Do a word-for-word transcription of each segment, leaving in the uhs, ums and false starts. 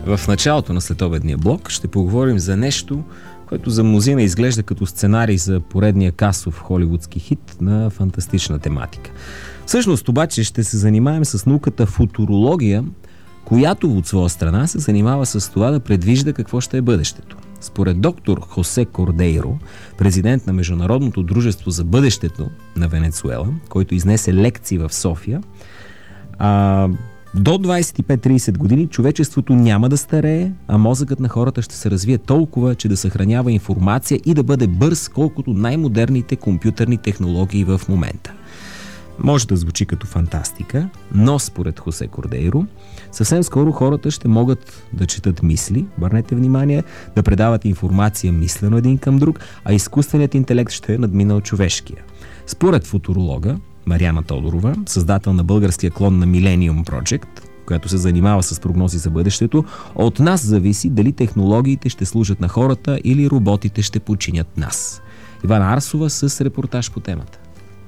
В началото на следобедния блок ще поговорим за нещо, което за мнозина изглежда като сценарий за поредния касов холивудски хит на фантастична тематика. Всъщност обаче ще се занимаем с науката футурология, която от своя страна се занимава с това да предвижда какво ще е бъдещето. Според доктор Хосе Кордейро, президент на Международното дружество за бъдещето на Венецуела, който изнесе лекции в София, а, до двадесет и пет до тридесет години човечеството няма да старее, а мозъкът на хората ще се развие толкова, че да съхранява информация и да бъде бърз, колкото най-модерните компютърни технологии в момента. Може да звучи като фантастика, но според Хосе Кордейро, съвсем скоро хората ще могат да четат мисли, обърнете внимание, да предават информация мислено един към друг, а изкуственият интелект ще е надминал човешкия. Според футуролога Мариана Тодорова, създател на българския клон на Millennium Project, която се занимава с прогнози за бъдещето, от нас зависи дали технологиите ще служат на хората или роботите ще подчинят нас. Ивана Арсова с репортаж по темата.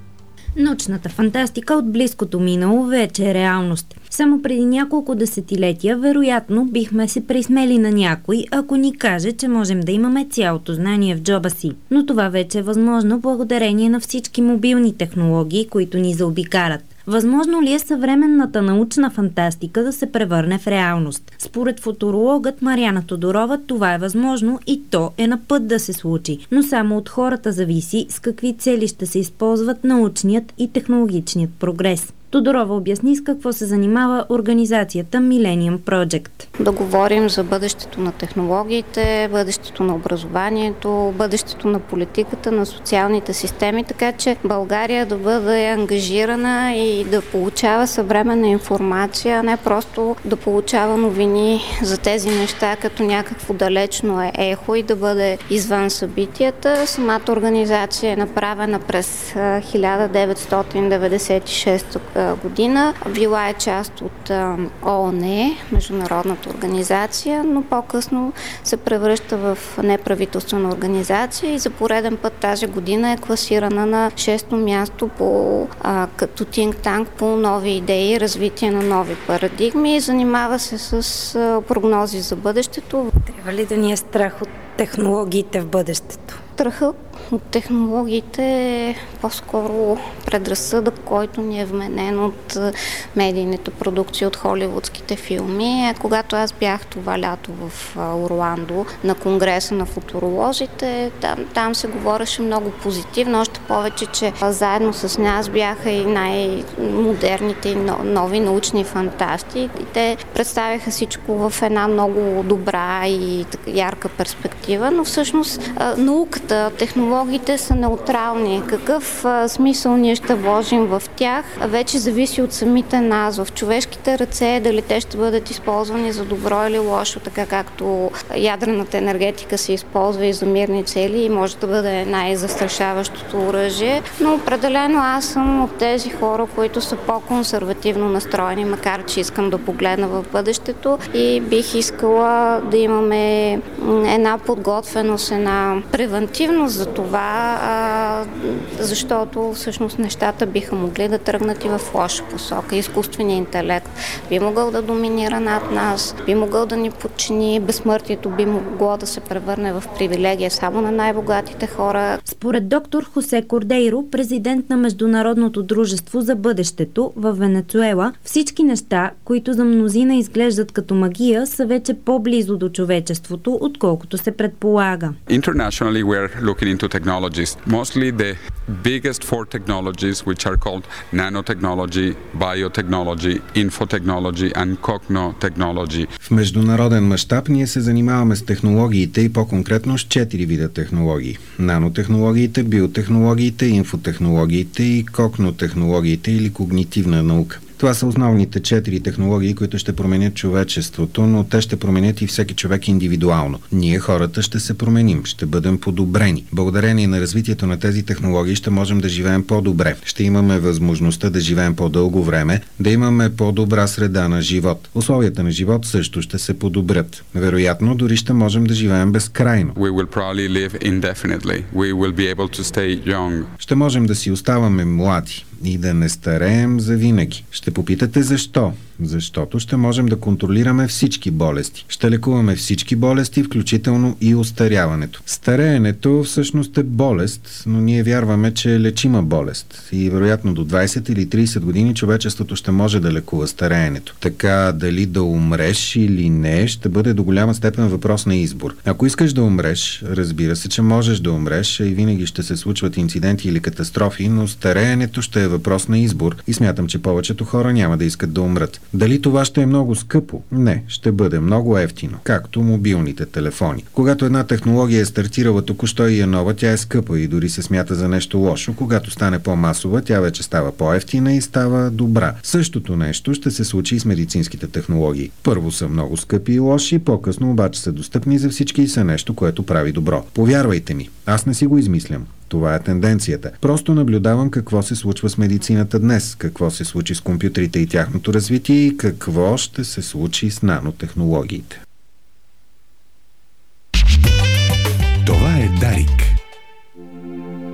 Научната фантастика от близкото минало вече е реалност. Само преди няколко десетилетия, вероятно, бихме се присмели на някой, ако ни каже, че можем да имаме цялото знание в джоба си. Но това вече е възможно благодарение на всички мобилни технологии, които ни заобикарат. Възможно ли е съвременната научна фантастика да се превърне в реалност? Според футурологът Мариана Тодорова това е възможно и то е на път да се случи, но само от хората зависи с какви цели ще се използват научният и технологичният прогрес. Тодорова обясни с какво се занимава организацията Millennium Project. Да говорим за бъдещето на технологиите, бъдещето на образованието, бъдещето на политиката, на социалните системи, така че България да бъде ангажирана и да получава съвременна информация, а не просто да получава новини за тези неща като някакво далечно ехо и да бъде извън събитията. Самата организация е направена през хиляда деветстотин деветдесет и шеста година. Била е част от ООН, Международната организация, но по-късно се превръща в неправителствена организация и за пореден път тази година е класирана на шесто място по, а, като think tank по нови идеи, развитие на нови парадигми и занимава се с а, прогнози за бъдещето. Трябва ли да ни е страх от технологиите в бъдещето? Страха от технологиите е по-скоро предразсъдък, който ни е вменен от медийните продукции, от холивудските филми. Когато аз бях това лято в Орландо на конгреса на футуролозите, там, там се говореше много позитивно, още повече, че заедно с нас бяха и най-модерните и нови научни фантасти. И те представяха всичко в една много добра и ярка перспектива, но всъщност науката, технологиите са неутрални. Какъв а, смисъл ние ще вложим в тях, вече зависи от самите нас. В човешките ръце дали те ще бъдат използвани за добро или лошо, така както ядрената енергетика се използва и за мирни цели и може да бъде най-застрашаващото оръжие. Но определено аз съм от тези хора, които са по-консервативно настроени, макар че искам да погледна в бъдещето и бих искала да имаме една подготвеност, една превентивност за това, а, защото всъщност нещата биха могли да тръгнат и в лоша посока. Изкуственият интелект би могъл да доминира над нас, би могъл да ни подчини, безсмъртието би могло да се превърне в привилегия само на най-богатите хора. Според доктор Хосе Кордейро, президент на Международното дружество за бъдещето в Венецуела, всички неща, които за мнозина изглеждат като магия, са вече по-близо до човечеството, отколкото се предполага. Internationally, we're looking into technologies. Mostly the biggest four technologies, which are called nanotechnology, biotechnology, infotechnology and cogno-technology. В международен мащаб ние се занимаваме с технологиите и по-конкретно с четири вида технологии. Нанотехнологиите, биотехнологиите, инфотехнологиите и когнотехнологиите или когнитивна наука. Това са основните четири технологии, които ще променят човечеството, но те ще променят и всеки човек индивидуално. Ние, хората, ще се променим, ще бъдем подобрени. Благодарение на развитието на тези технологии ще можем да живеем по-добре. Ще имаме възможността да живеем по-дълго време, да имаме по-добра среда на живот. Условията на живот също ще се подобрят. Вероятно, дори ще можем да живеем безкрайно. We will probably live indefinitely. We will be able to stay young. Ще можем да си оставаме млади и да не стареем завинаги. Ще попитате защо? защото ще можем да контролираме всички болести. Ще лекуваме всички болести, включително и остаряването. Стареенето всъщност е болест, но ние вярваме, че е лечима болест и вероятно до двайсет или трийсет години човечеството ще може да лекува стареенето. Така дали да умреш или не ще бъде до голяма степен въпрос на избор. Ако искаш да умреш, разбира се, че можеш да умреш и винаги ще се случват инциденти или катастрофи, но стареенето ще е въпрос на избор и смятам, че повечето хора няма да искат да умрат. Дали това ще е много скъпо? Не, ще бъде много евтино, както мобилните телефони. Когато една технология е стартирала току-що и е нова, тя е скъпа и дори се смята за нещо лошо. Когато стане по-масова, тя вече става по-евтина и става добра. Същото нещо ще се случи и с медицинските технологии. Първо са много скъпи и лоши, по-късно обаче са достъпни за всички и са нещо, което прави добро. Повярвайте ми, аз не си го измислям. Това е тенденцията. Просто наблюдавам какво се случва с медицината днес, какво се случи с компютрите и тяхното развитие и какво ще се случи с нанотехнологиите.